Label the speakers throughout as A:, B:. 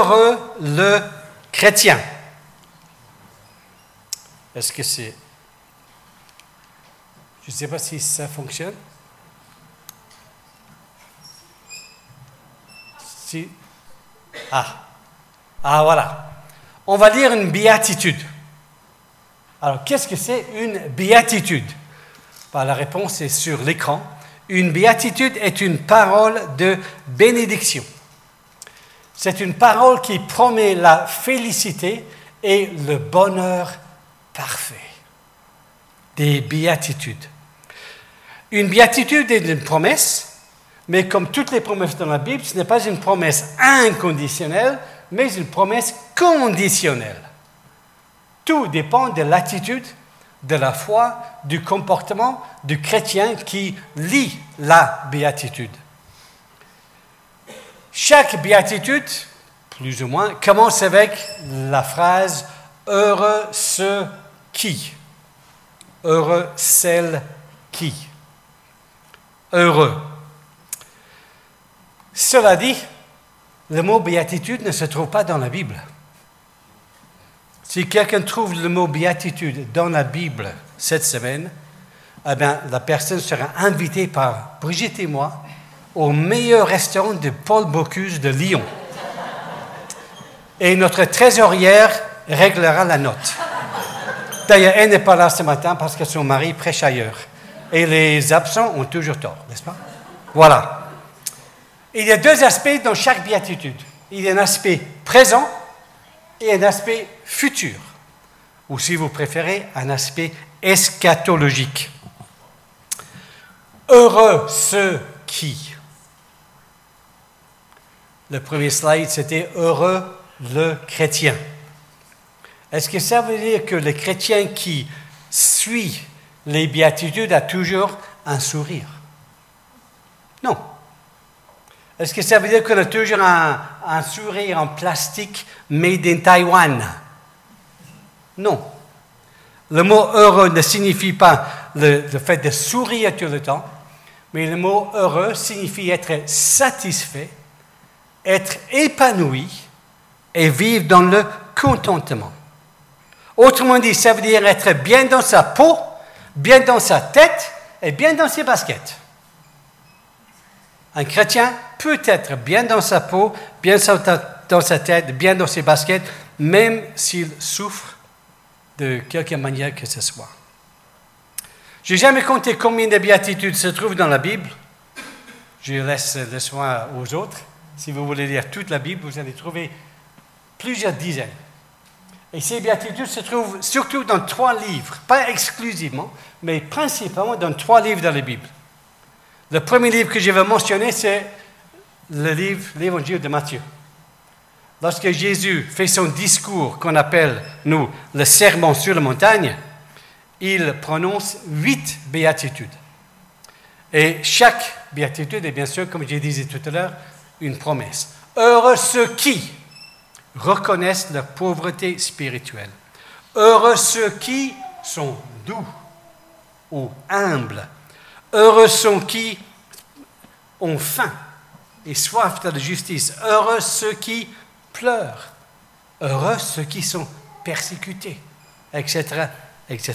A: heureux le chrétien. Est-ce que c'est... Je ne sais pas si ça fonctionne. Si... voilà. On va lire une béatitude. Alors, qu'est-ce que c'est une béatitude? La réponse est sur l'écran. Une béatitude est une parole de bénédiction. C'est une parole qui promet la félicité et le bonheur parfait. Des béatitudes. Une béatitude est une promesse, mais comme toutes les promesses dans la Bible, ce n'est pas une promesse inconditionnelle, mais une promesse conditionnelle. Tout dépend de l'attitude, de la foi, du comportement du chrétien qui lit la béatitude. Chaque béatitude, plus ou moins, commence avec la phrase « Heureux ceux qui ». Heureux celles qui. Heureux. Cela dit, le mot béatitude ne se trouve pas dans la Bible. Si quelqu'un trouve le mot béatitude dans la Bible cette semaine, eh bien, la personne sera invitée par Brigitte et moi au meilleur restaurant de Paul Bocuse de Lyon. Et notre trésorière réglera la note. D'ailleurs, elle n'est pas là ce matin parce que son mari prêche ailleurs. Et les absents ont toujours tort, n'est-ce pas? Voilà. Il y a deux aspects dans chaque béatitude. Il y a un aspect présent et un aspect futur. Ou si vous préférez, un aspect eschatologique. Heureux ceux qui. Le premier slide, c'était heureux le chrétien. Est-ce que ça veut dire que le chrétien qui suit les béatitudes a toujours un sourire? Non. Est-ce que ça veut dire qu'on a toujours un sourire en plastique made in Taïwan? Non. Le mot heureux ne signifie pas le fait de sourire tout le temps, mais le mot heureux signifie être satisfait, être épanoui et vivre dans le contentement. Autrement dit, ça veut dire être bien dans sa peau, bien dans sa tête et bien dans ses baskets. Un chrétien peut être bien dans sa peau, bien dans sa tête, bien dans ses baskets, même s'il souffre de quelque manière que ce soit. Je n'ai jamais compté combien de béatitudes se trouvent dans la Bible. Je laisse le soin aux autres. Si vous voulez lire toute la Bible, vous allez trouver plusieurs dizaines. Et ces béatitudes se trouvent surtout dans 3 livres, pas exclusivement, mais principalement dans 3 livres dans la Bible. Le premier livre que je vais mentionner, c'est l'évangile de Matthieu. Lorsque Jésus fait son discours qu'on appelle, nous, le sermon sur la montagne, il prononce 8 béatitudes. Et chaque béatitude est bien sûr, comme je disais tout à l'heure, une promesse. Heureux ceux qui reconnaissent leur pauvreté spirituelle. Heureux ceux qui sont doux ou humbles. Heureux ceux qui ont faim et soif de la justice. Heureux ceux qui pleurent. Heureux ceux qui sont persécutés, etc., etc.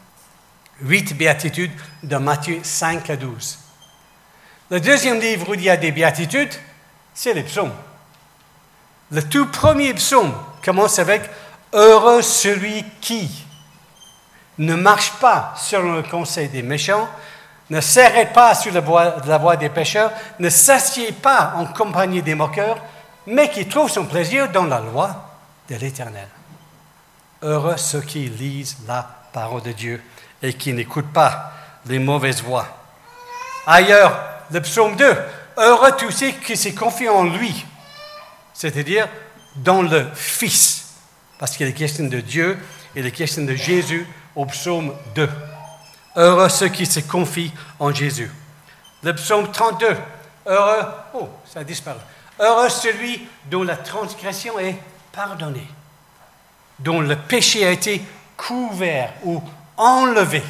A: 8 béatitudes dans Matthieu 5 à 12. Le deuxième livre où il y a des béatitudes, c'est les psaumes. Le tout premier psaume commence avec « Heureux celui qui ne marche pas selon le conseil des méchants, ne s'arrête pas sur la voie des pécheurs, ne s'assied pas en compagnie des moqueurs, mais qui trouve son plaisir dans la loi de l'Éternel. » Heureux ceux qui lisent la parole de Dieu et qui n'écoutent pas les mauvaises voix. Ailleurs, le psaume 2, « Heureux tous ceux qui se confient en lui », c'est-à-dire dans le Fils, parce qu'il est question de Dieu et il est question de Jésus au psaume 2. Heureux ceux qui se confient en Jésus. Le psaume 32, heureux, ça a disparu. Heureux celui dont la transgression est pardonnée, dont le péché a été couvert ou enlevé.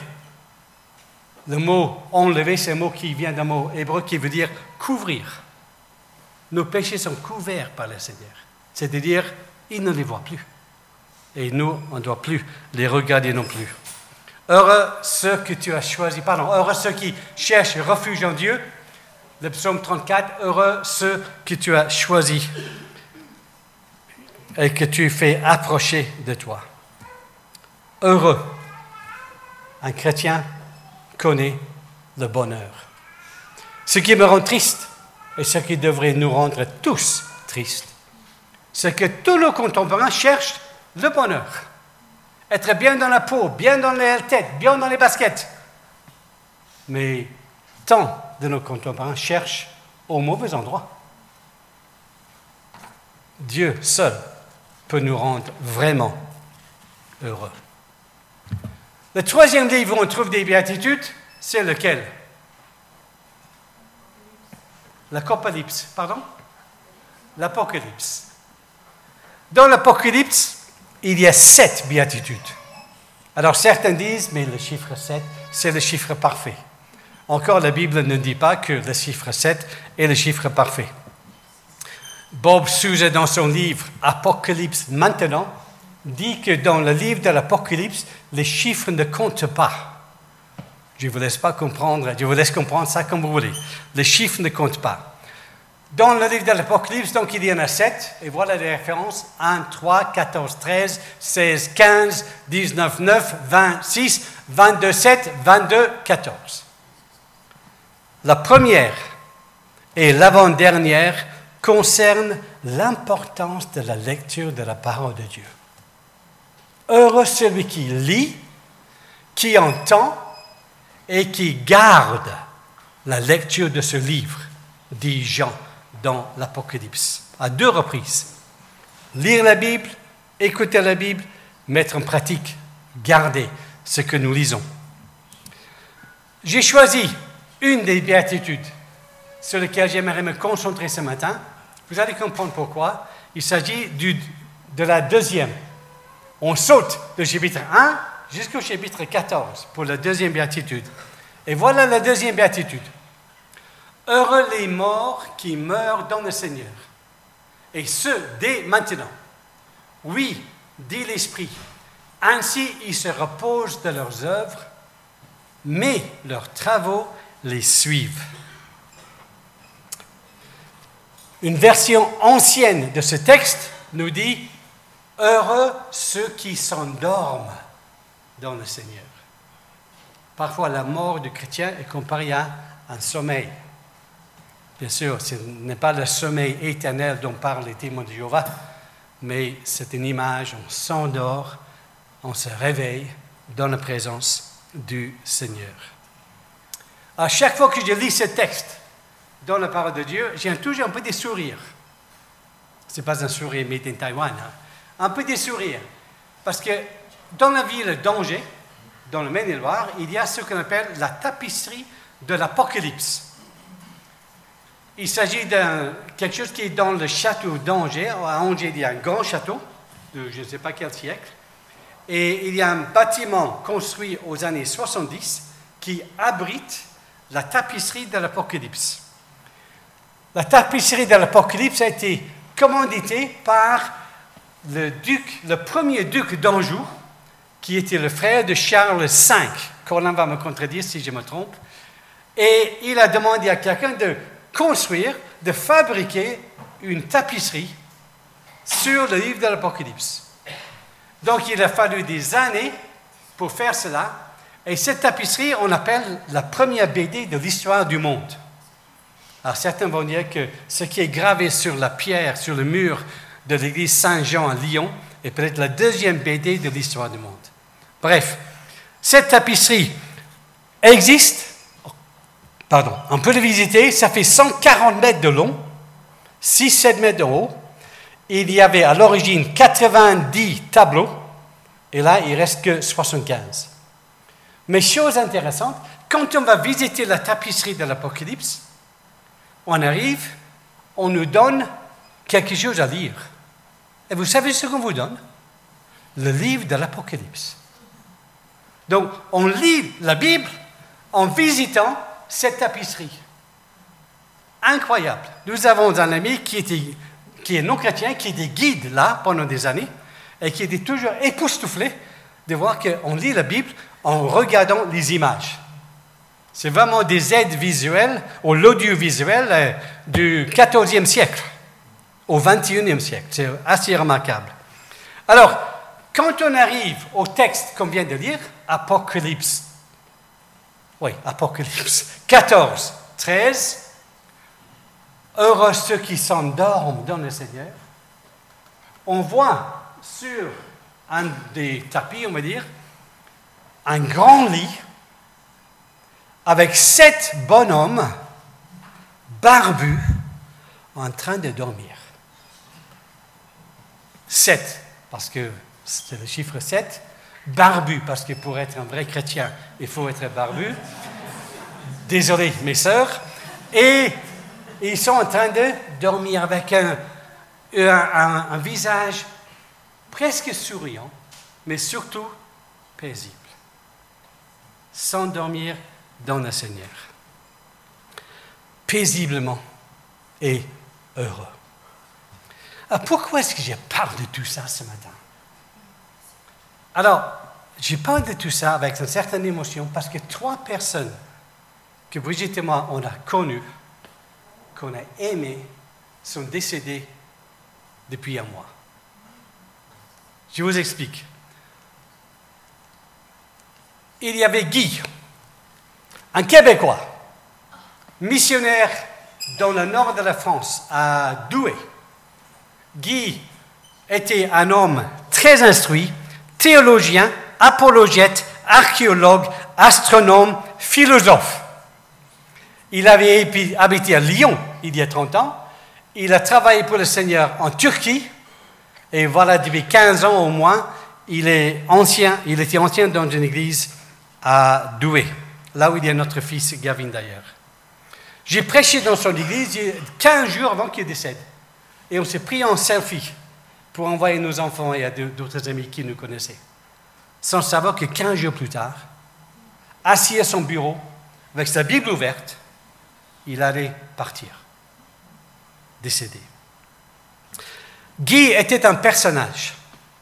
A: Le mot enlever, c'est un mot qui vient d'un mot hébreu qui veut dire couvrir. Nos péchés sont couverts par le Seigneur. C'est-à-dire, ils ne les voient plus. Et nous, on ne doit plus les regarder non plus. Heureux ceux que tu as choisis, heureux ceux qui cherchent refuge en Dieu. Le psaume 34, heureux ceux que tu as choisis et que tu fais approcher de toi. Heureux. Un chrétien connaît le bonheur. Ce qui me rend triste, et ce qui devrait nous rendre tous tristes, c'est que tous nos contemporains cherchent le bonheur. Être bien dans la peau, bien dans la tête, bien dans les baskets. Mais tant de nos contemporains cherchent au mauvais endroit. Dieu seul peut nous rendre vraiment heureux. Le troisième livre où on trouve des béatitudes, c'est lequel? L'Apocalypse, pardon? L'Apocalypse. Dans l'Apocalypse, il y a 7 béatitudes. Alors certains disent, mais le chiffre 7, c'est le chiffre parfait. Encore, la Bible ne dit pas que le chiffre 7 est le chiffre parfait. Bob Sousa, dans son livre Apocalypse maintenant, dit que dans le livre de l'Apocalypse, les chiffres ne comptent pas. Je vous laisse comprendre ça comme vous voulez. Les chiffres ne comptent pas. Dans le livre de l'Apocalypse, donc, il y en a 7, et voilà les références 1, 3, 14, 13, 16, 15, 19, 9, 26, 22, 7, 22, 14. La première et l'avant-dernière concernent l'importance de la lecture de la parole de Dieu. Heureux celui qui lit, qui entend et qui garde la lecture de ce livre, dit Jean dans l'Apocalypse, à 2 reprises. Lire la Bible, écouter la Bible, mettre en pratique, garder ce que nous lisons. J'ai choisi une des béatitudes sur lesquelles j'aimerais me concentrer ce matin. Vous allez comprendre pourquoi. Il s'agit de la deuxième. On saute du chapitre 1 jusqu'au chapitre 14 pour la deuxième béatitude. Et voilà la deuxième béatitude. Heureux les morts qui meurent dans le Seigneur, et ce, dès maintenant. Oui, dit l'Esprit, ainsi ils se reposent de leurs œuvres, mais leurs travaux les suivent. Une version ancienne de ce texte nous dit « Heureux ceux qui s'endorment dans le Seigneur ». Parfois, la mort du chrétien est comparée à un sommeil. Bien sûr, ce n'est pas le sommeil éternel dont parlent les témoins de Jéhovah, mais c'est une image, on s'endort, on se réveille dans la présence du Seigneur. À chaque fois que je lis ce texte dans la parole de Dieu, j'ai toujours un peu des sourires. Ce n'est pas un sourire made in Taïwan, hein? Un peu des sourires. Parce que dans la ville d'Angers, dans le Maine-et-Loire, il y a ce qu'on appelle la tapisserie de l'Apocalypse. Il s'agit de quelque chose qui est dans le château d'Angers. À Angers, il y a un grand château, de je ne sais pas quel siècle. Et il y a un bâtiment construit aux années 70 qui abrite la tapisserie de l'Apocalypse. La tapisserie de l'Apocalypse a été commanditée par le premier duc d'Anjou, qui était le frère de Charles V. Colin va me contredire si je me trompe. Et il a demandé à quelqu'un de construire, de fabriquer une tapisserie sur le livre de l'Apocalypse. Donc, il a fallu des années pour faire cela. Et cette tapisserie, on appelle la première BD de l'histoire du monde. Alors, certains vont dire que ce qui est gravé sur la pierre, sur le mur de l'église Saint-Jean à Lyon, est peut-être la deuxième BD de l'histoire du monde. Bref, cette tapisserie existe. On peut le visiter, ça fait 140 mètres de long, 6-7 mètres de haut. Il y avait à l'origine 90 tableaux, et là, il ne reste que 75. Mais chose intéressante, quand on va visiter la tapisserie de l'Apocalypse, on arrive, on nous donne quelque chose à lire. Et vous savez ce qu'on vous donne? Le livre de l'Apocalypse. Donc, on lit la Bible en visitant cette tapisserie. Incroyable. Nous avons un ami qui qui est non-chrétien, qui était guide là pendant des années, et qui était toujours époustouflé de voir qu'on lit la Bible en regardant les images. C'est vraiment des aides visuelles ou l'audiovisuel du XIVe siècle au XXIe siècle. C'est assez remarquable. Alors, quand on arrive au texte qu'on vient de lire, Apocalypse 14, 13, heureux ceux qui s'endorment dans le Seigneur, on voit sur un des tapis, on va dire, un grand lit avec 7 bonhommes barbus en train de dormir. 7, parce que c'est le chiffre 7. Barbu, parce que pour être un vrai chrétien, il faut être barbu. Désolé, mes sœurs. Et ils sont en train de dormir avec un visage presque souriant, mais surtout paisible. S'endormir dans le Seigneur. Paisiblement et heureux. Alors, pourquoi est-ce que je parle de tout ça ce matin? Alors, je parle de tout ça avec une certaine émotion parce que 3 personnes que Brigitte et moi, on a connues, qu'on a aimées, sont décédées depuis un mois. Je vous explique. Il y avait Guy, un Québécois, missionnaire dans le nord de la France, à Douai. Guy était un homme très instruit, théologien, apologète, archéologue, astronome, philosophe. Il avait habité à Lyon il y a 30 ans. Il a travaillé pour le Seigneur en Turquie. Et voilà, depuis 15 ans au moins, il était ancien dans une église à Douai, là où il y a notre fils Gavin d'ailleurs. J'ai prêché dans son église 15 jours avant qu'il décède. Et on s'est pris en selfie pour envoyer nos enfants et à d'autres amis qui nous connaissaient. Sans savoir que 15 jours plus tard, assis à son bureau, avec sa Bible ouverte, il allait partir, décédé. Guy était un personnage.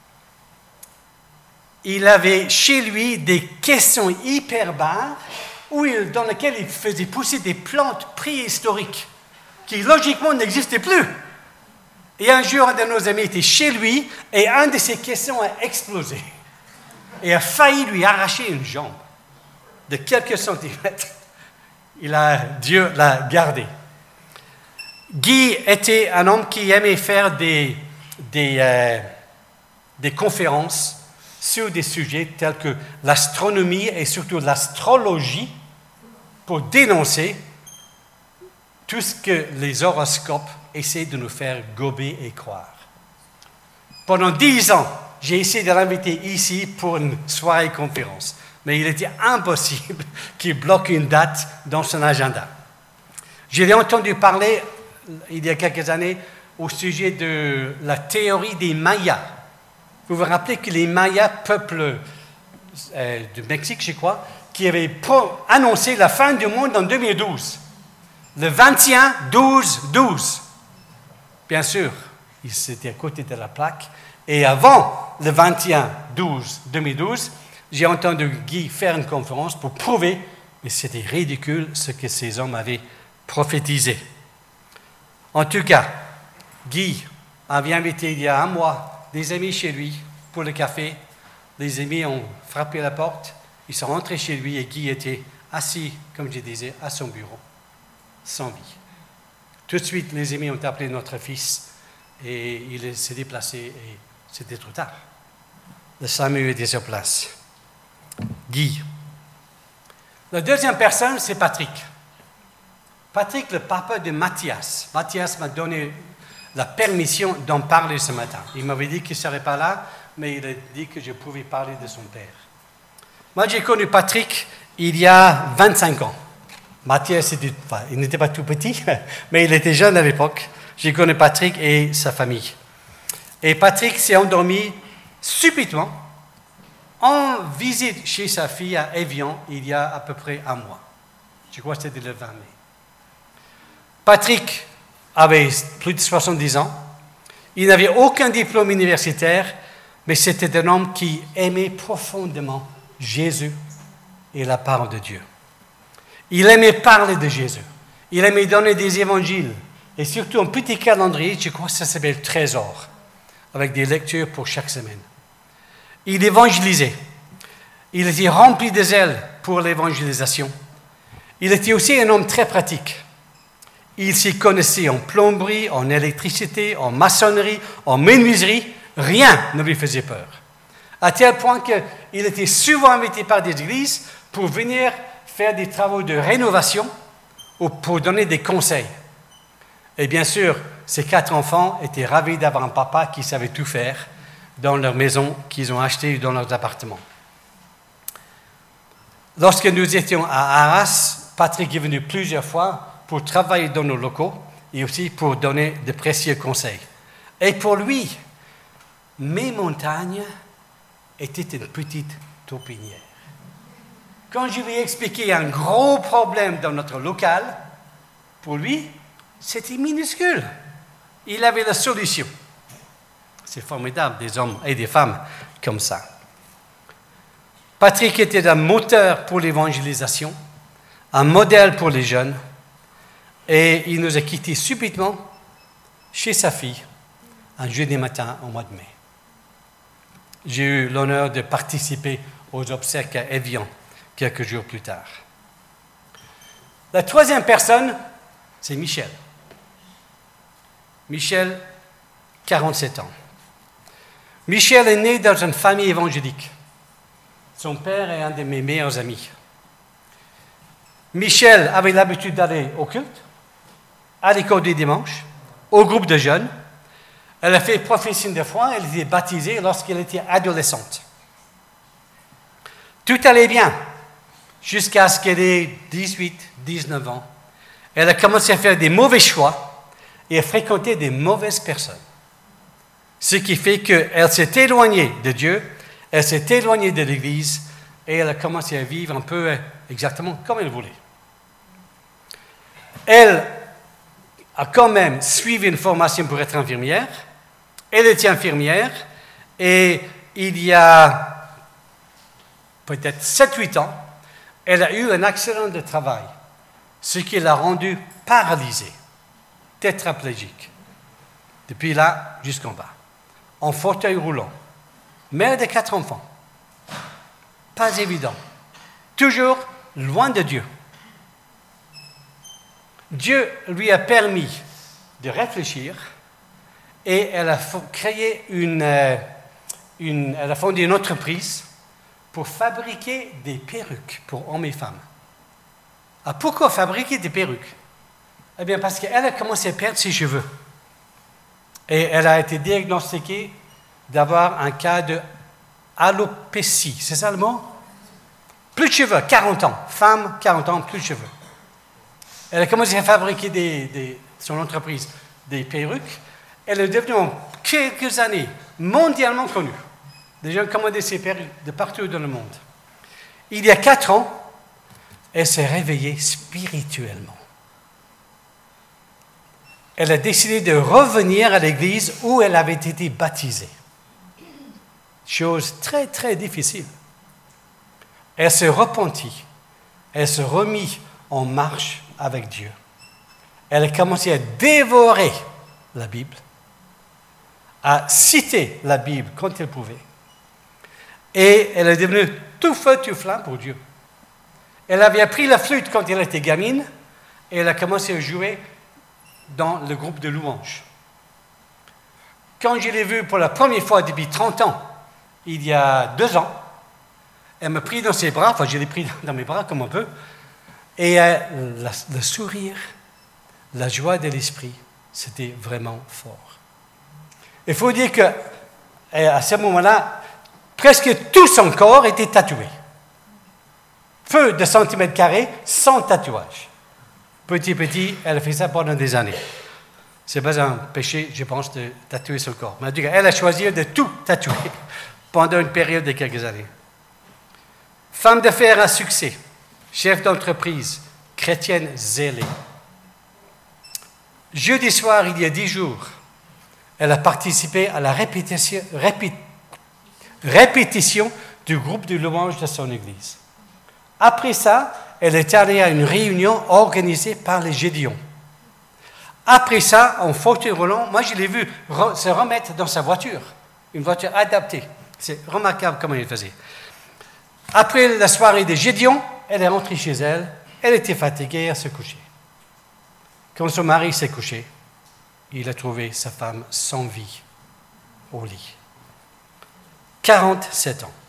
A: Il avait chez lui des questions hyper barres dans lesquelles il faisait pousser des plantes préhistoriques qui logiquement n'existaient plus. Et un jour, un de nos amis était chez lui et un de ses questions a explosé et a failli lui arracher une jambe de quelques centimètres. Dieu l'a gardé. Guy était un homme qui aimait faire des conférences sur des sujets tels que l'astronomie et surtout l'astrologie pour dénoncer tout ce que les horoscopes essaient de nous faire gober et croire. Pendant 10 ans, j'ai essayé de l'inviter ici pour une soirée conférence, mais il était impossible qu'il bloque une date dans son agenda. Je l'ai entendu parler il y a quelques années au sujet de la théorie des Mayas. Vous vous rappelez que les Mayas, peuple du Mexique, je crois, qui avait annoncé la fin du monde en 2012. Le 21-12-12. Bien sûr, c'était à côté de la plaque. Et avant le 21-12-2012, j'ai entendu Guy faire une conférence pour prouver, mais c'était ridicule ce que ces hommes avaient prophétisé. En tout cas, Guy avait invité il y a un mois des amis chez lui pour le café. Les amis ont frappé à la porte, ils sont rentrés chez lui et Guy était assis, comme je disais, à son bureau, sans vie. Tout de suite, les amis ont appelé notre fils et il s'est déplacé et c'était trop tard. Le SAMU était sur place. Guy. La deuxième personne, c'est Patrick. Patrick, le papa de Mathias. Mathias m'a donné la permission d'en parler ce matin. Il m'avait dit qu'il ne serait pas là, mais il a dit que je pouvais parler de son père. Moi, j'ai connu Patrick il y a 25 ans. Mathias, il n'était pas tout petit, mais il était jeune à l'époque. J'ai connu Patrick et sa famille. Et Patrick s'est endormi subitement en visite chez sa fille à Évian il y a à peu près un mois. Je crois que c'était le 20 mai. Patrick avait plus de 70 ans. Il n'avait aucun diplôme universitaire, mais c'était un homme qui aimait profondément Jésus et la parole de Dieu. Il aimait parler de Jésus. Il aimait donner des évangiles. Et surtout un petit calendrier, je crois que ça s'appelle Trésor, avec des lectures pour chaque semaine. Il évangélisait. Il était rempli de zèle pour l'évangélisation. Il était aussi un homme très pratique. Il s'y connaissait en plomberie, en électricité, en maçonnerie, en menuiserie. Rien ne lui faisait peur. À tel point qu'il était souvent invité par des églises pour venir faire des travaux de rénovation ou pour donner des conseils. Et bien sûr, ces 4 enfants étaient ravis d'avoir un papa qui savait tout faire dans leur maison qu'ils ont achetée ou dans leurs appartements. Lorsque nous étions à Arras, Patrick est venu plusieurs fois pour travailler dans nos locaux et aussi pour donner de précieux conseils. Et pour lui, mes montagnes étaient une petite taupinière. Quand je lui ai expliqué un gros problème dans notre local, pour lui, c'était minuscule. Il avait la solution. C'est formidable, des hommes et des femmes comme ça. Patrick était un moteur pour l'évangélisation, un modèle pour les jeunes, et il nous a quittés subitement chez sa fille un jeudi matin au mois de mai. J'ai eu l'honneur de participer aux obsèques à Évian quelques jours plus tard. La troisième personne, c'est Michel. Michel, 47 ans. Michel est né dans une famille évangélique. Son père est un de mes meilleurs amis. Michel avait l'habitude d'aller au culte, à l'école du dimanche, au groupe de jeunes. Elle a fait profession de foi, elle était baptisée lorsqu'elle était adolescente. Tout allait bien, jusqu'à ce qu'elle ait 18, 19 ans. Elle a commencé à faire des mauvais choix et à fréquenter des mauvaises personnes. Ce qui fait qu'elle s'est éloignée de Dieu, elle s'est éloignée de l'Église et elle a commencé à vivre un peu exactement comme elle voulait. Elle a quand même suivi une formation pour être infirmière. Elle était infirmière et il y a peut-être 7-8 ans, elle a eu un accident de travail, ce qui l'a rendue paralysée, tétraplégique, depuis là jusqu'en bas, en fauteuil roulant, mère de 4 enfants. Pas évident, toujours loin de Dieu. Dieu lui a permis de réfléchir et elle a créé elle a fondé une entreprise pour fabriquer des perruques pour hommes et femmes. Ah, pourquoi fabriquer des perruques? Eh bien, parce qu'elle a commencé à perdre ses cheveux. Et elle a été diagnostiquée d'avoir un cas de alopécie. C'est ça le mot? Plus de cheveux, 40 ans. Femme, 40 ans, plus de cheveux. Elle a commencé à fabriquer son entreprise des perruques. Elle est devenue en quelques années mondialement connue. Les gens commandaient ses perruques de partout dans le monde. Il y a 4 ans, elle s'est réveillée spirituellement. Elle a décidé de revenir à l'église où elle avait été baptisée. Chose très, très difficile. Elle s'est repentie. Elle s'est remise en marche avec Dieu. Elle a commencé à dévorer la Bible, à citer la Bible quand elle pouvait. Et elle est devenue tout feu, tout flamme pour Dieu. Elle avait appris la flûte quand elle était gamine et elle a commencé à jouer dans le groupe de louanges. Quand je l'ai vue pour la première fois depuis 30 ans, il y a 2 ans, elle m'a pris dans ses bras, enfin je l'ai pris dans mes bras comme on peut, et le sourire, la joie de l'esprit, c'était vraiment fort. Il faut dire qu'à ce moment-là, presque tout son corps était tatoué. Peu de centimètres carrés, sans tatouage. Petit, elle a fait ça pendant des années. C'est pas un péché, je pense, de tatouer son corps. Mais en tout cas, elle a choisi de tout tatouer pendant une période de quelques années. Femme d'affaires à succès, chef d'entreprise, chrétienne zélée. Jeudi soir, il y a 10 jours, elle a participé à la répétition du groupe de louange de son église. Après ça, elle est allée à une réunion organisée par les Gédéons. Après ça, en fauteuil roulant, moi je l'ai vu se remettre dans sa voiture, une voiture adaptée. C'est remarquable comment il faisait. Après la soirée des Gédéons, elle est rentrée chez elle, elle était fatiguée, elle se couchait. Quand son mari s'est couché, il a trouvé sa femme sans vie au lit. 47 ans.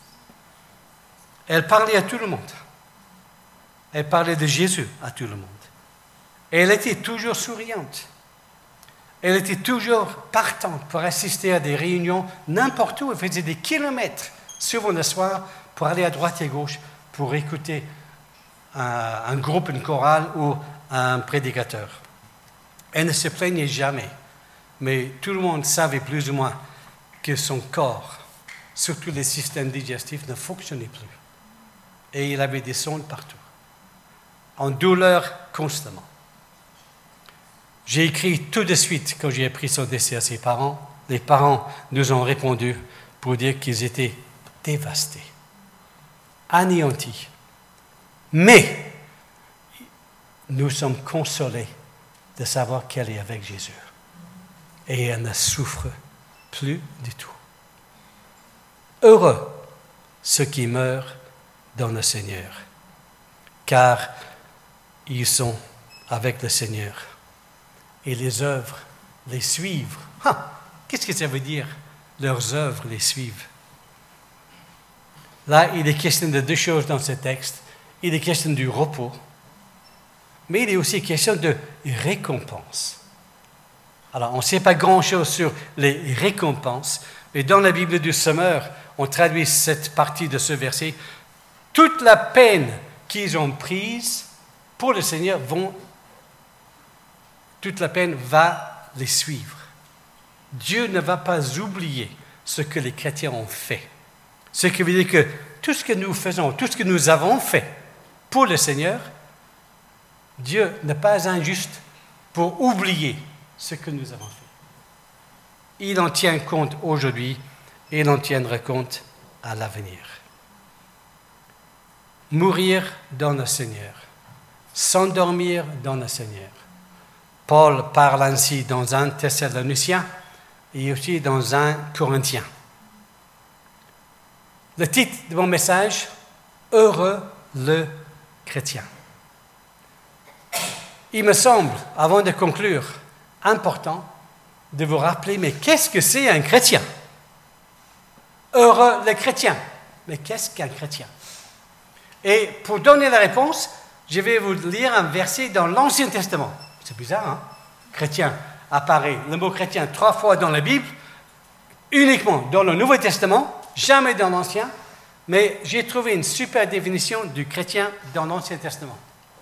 A: Elle parlait à tout le monde. Elle parlait de Jésus à tout le monde. Et elle était toujours souriante. Elle était toujours partante pour assister à des réunions n'importe où. Elle faisait des kilomètres, souvent le soir, pour aller à droite et à gauche, pour écouter un groupe, une chorale ou un prédicateur. Elle ne se plaignait jamais, mais tout le monde savait plus ou moins que son corps, surtout les systèmes digestifs, ne fonctionnait plus. Et il avait des sondes partout, en douleur constamment. J'ai écrit tout de suite quand j'ai appris son décès à ses parents. Les parents nous ont répondu pour dire qu'ils étaient dévastés, anéantis. Mais nous sommes consolés de savoir qu'elle est avec Jésus. Et elle ne souffre plus du tout. Heureux ceux qui meurent dans le Seigneur, car ils sont avec le Seigneur. Et les œuvres les suivent. Qu'est-ce que ça veut dire? Leurs œuvres les suivent. Là, il est question de deux choses dans ce texte. Il est question du repos, mais il est aussi question de récompense. Alors, on ne sait pas grand-chose sur les récompenses, mais dans la Bible du Sommeur, on traduit cette partie de ce verset. Toute la peine qu'ils ont prise pour le Seigneur toute la peine va les suivre. Dieu ne va pas oublier ce que les chrétiens ont fait. Ce qui veut dire que tout ce que nous faisons, tout ce que nous avons fait pour le Seigneur, Dieu n'est pas injuste pour oublier ce que nous avons fait. Il en tient compte aujourd'hui et il en tiendra compte à l'avenir. Mourir dans le Seigneur, s'endormir dans le Seigneur. Paul parle ainsi dans 1 Thessaloniciens et aussi dans 1 Corinthiens. Le titre de mon message, Heureux le chrétien. Il me semble, avant de conclure, important de vous rappeler, mais qu'est-ce que c'est un chrétien? Heureux le chrétien. Mais qu'est-ce qu'un chrétien? Et pour donner la réponse, je vais vous lire un verset dans l'Ancien Testament. C'est bizarre, hein? Chrétien apparaît, le mot chrétien, 3 fois dans la Bible, uniquement dans le Nouveau Testament, jamais dans l'Ancien, mais j'ai trouvé une super définition du chrétien dans l'Ancien Testament.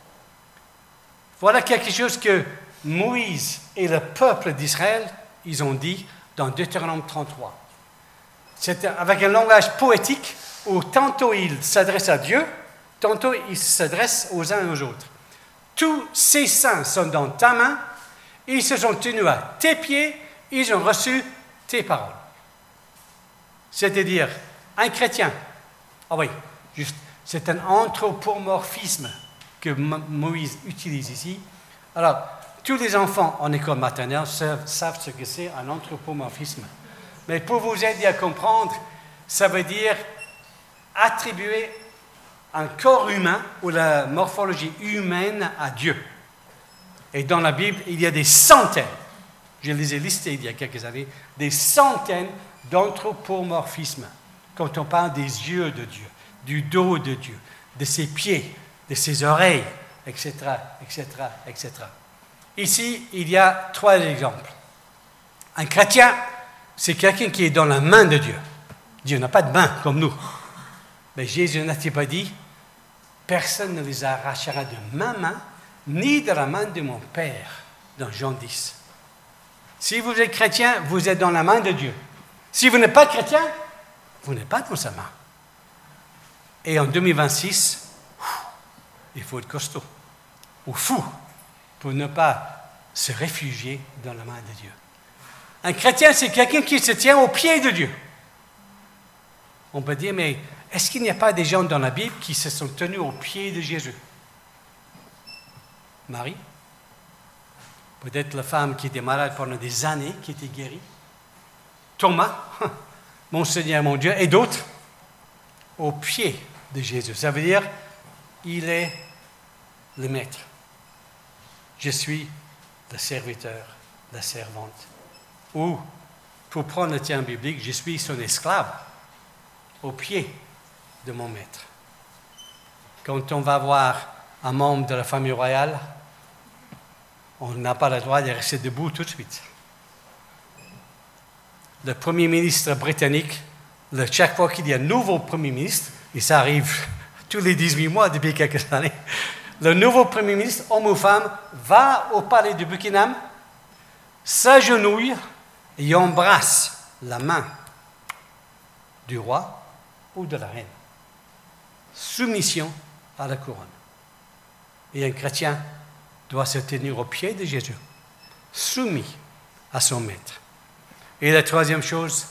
A: Voilà quelque chose que Moïse et le peuple d'Israël, ils ont dit dans Deutéronome 33. C'est avec un langage poétique où tantôt ils s'adressent à Dieu, tantôt ils s'adressent aux uns et aux autres. Tous ces saints sont dans ta main, ils se sont tenus à tes pieds, ils ont reçu tes paroles. C'est-à-dire, un chrétien, c'est un anthropomorphisme que Moïse utilise ici. Alors, tous les enfants en école maternelle savent ce que c'est un anthropomorphisme. Mais pour vous aider à comprendre, ça veut dire attribuer un corps humain ou la morphologie humaine à Dieu. Et dans la Bible, il y a des centaines, je les ai listés il y a quelques années, des centaines d'anthropomorphismes. Quand on parle des yeux de Dieu, du dos de Dieu, de ses pieds, de ses oreilles, etc., etc., etc. Ici, il y a 3 exemples. Un chrétien, c'est quelqu'un qui est dans la main de Dieu. Dieu n'a pas de main comme nous. Mais Jésus n'a-t-il pas dit, personne ne les arrachera de ma main, ni de la main de mon Père, dans Jean 10. Si vous êtes chrétien, vous êtes dans la main de Dieu. Si vous n'êtes pas chrétien, vous n'êtes pas dans sa main. Et en 2026, il faut être costaud ou fou pour ne pas se réfugier dans la main de Dieu. Un chrétien, c'est quelqu'un qui se tient au pied de Dieu. On peut dire, mais est-ce qu'il n'y a pas des gens dans la Bible qui se sont tenus au pied de Jésus? Marie, peut-être la femme qui était malade pendant des années, qui était guérie. Thomas, mon Seigneur, mon Dieu, et d'autres, au pied de Jésus. Ça veut dire, il est le maître. Je suis le serviteur, la servante. Ou, pour prendre le terme biblique, je suis son esclave, au pied de mon maître. Quand on va voir un membre de la famille royale, on n'a pas le droit de rester debout tout de suite. Le Premier ministre britannique, chaque fois qu'il y a un nouveau Premier ministre, et ça arrive tous les 18 mois depuis quelques années, le nouveau Premier ministre, homme ou femme, va au palais de Buckingham, s'agenouille et embrasse la main du roi ou de la reine. Soumission à la couronne. Et un chrétien doit se tenir au pied de Jésus, soumis à son maître. Et la troisième chose,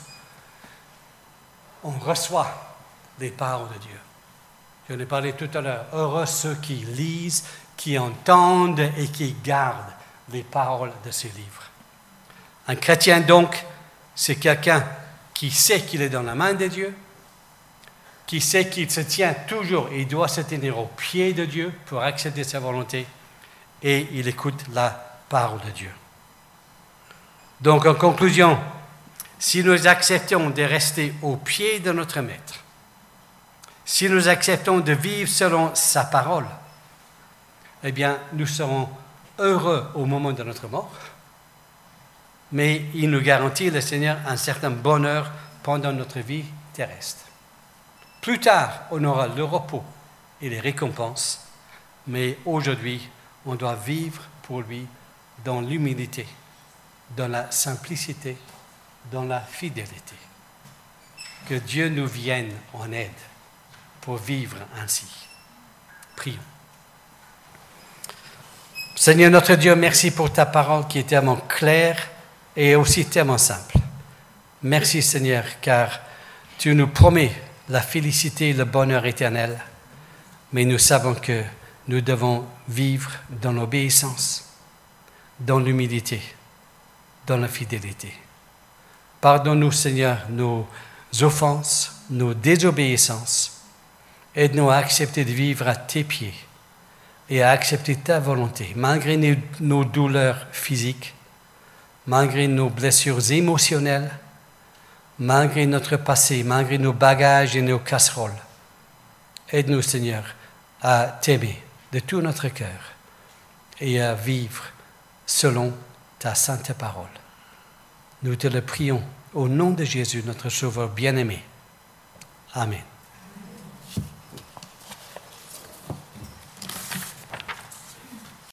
A: on reçoit les paroles de Dieu. Je l'ai parlé tout à l'heure. Heureux ceux qui lisent, qui entendent et qui gardent les paroles de ces livres. Un chrétien, donc, c'est quelqu'un qui sait qu'il est dans la main de Dieu, qui sait qu'il se tient toujours et il doit se tenir au pied de Dieu pour accepter sa volonté, et il écoute la parole de Dieu. Donc, en conclusion, si nous acceptons de rester au pied de notre Maître, si nous acceptons de vivre selon sa parole, eh bien, nous serons heureux au moment de notre mort, mais il nous garantit, le Seigneur, un certain bonheur pendant notre vie terrestre. Plus tard, on aura le repos et les récompenses, mais aujourd'hui, on doit vivre pour lui dans l'humilité, dans la simplicité, dans la fidélité. Que Dieu nous vienne en aide pour vivre ainsi. Prions. Seigneur notre Dieu, merci pour ta parole qui est tellement claire et aussi tellement simple. Merci Seigneur, car tu nous promets la félicité et le bonheur éternel, mais nous savons que nous devons vivre dans l'obéissance, dans l'humilité, dans la fidélité. Pardonne-nous, Seigneur, nos offenses, nos désobéissances. Aide-nous à accepter de vivre à tes pieds et à accepter ta volonté, malgré nos douleurs physiques, malgré nos blessures émotionnelles, malgré notre passé, malgré nos bagages et nos casseroles. Aide-nous, Seigneur, à t'aimer de tout notre cœur et à vivre selon ta sainte parole. Nous te le prions au nom de Jésus, notre Sauveur bien-aimé. Amen.